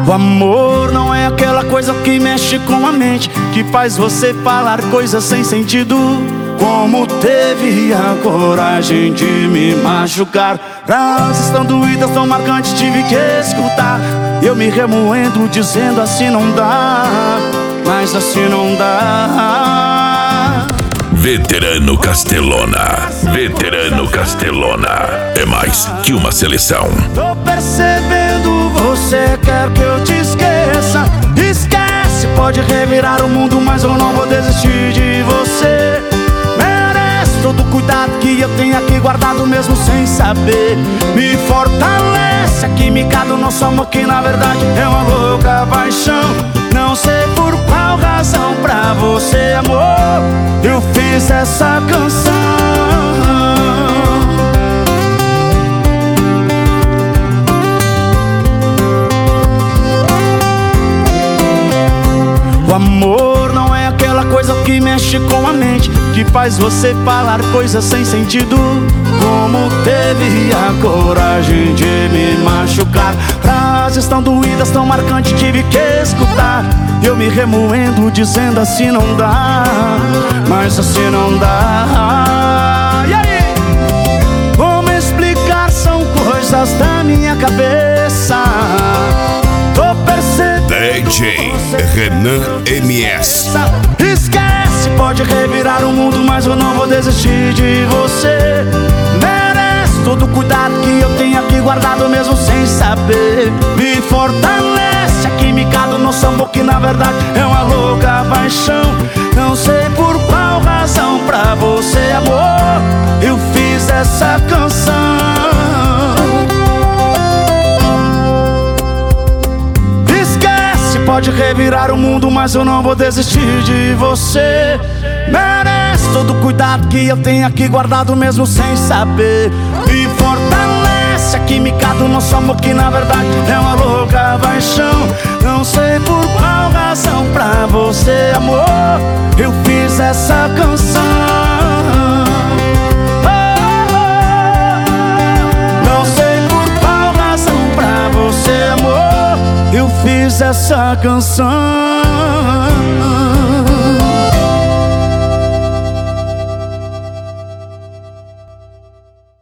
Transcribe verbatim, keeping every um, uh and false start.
O amor não é aquela coisa que mexe com a mente, que faz você falar coisas sem sentido. Como teve a coragem de me machucar? Frases tão doídas, tão marcantes, tive que escutar. Eu me remoendo, dizendo assim não dá, mas assim não dá. Veterano Castelona, Veterano Castelona, é mais que uma seleção. Tô percebendo, você quer que eu te esqueça. Esquece, pode revirar o mundo, mas eu não vou desistir de você. Merece todo o cuidado que eu tenho aqui guardado, mesmo sem saber. Me fortalece a química do nosso amor, que na verdade é uma louca paixão. Não sei por qual razão pra você, amor, eu fiz essa canção. O amor não é aquela coisa que mexe com a mente, que faz você falar coisas sem sentido. Como teve a coragem de me machucar? Frases tão doídas, tão marcantes, tive que escutar. Eu me remoendo, dizendo assim não dá, mas assim não dá. E aí? Como explicar? São coisas da minha cabeça. Tô percebendo, D J Renan M S. Esquece, pode revirar o mundo, mas eu não vou desistir de você. Merece todo o cuidado que eu tenho aqui guardado, mesmo sem saber. Me fortalece a química do nosso amor, que na verdade é uma louca paixão. Não sei por qual razão pra você, amor, eu fiz essa canção. Pode revirar o mundo, mas eu não vou desistir de você. Merece todo o cuidado que eu tenho aqui guardado, mesmo sem saber. Me fortalece a química do nosso amor, que na verdade é uma louca paixão. Não sei por qual razão pra você, amor, eu fiz essa canção. Não sei por qual razão pra você, amor, eu fiz essa canção.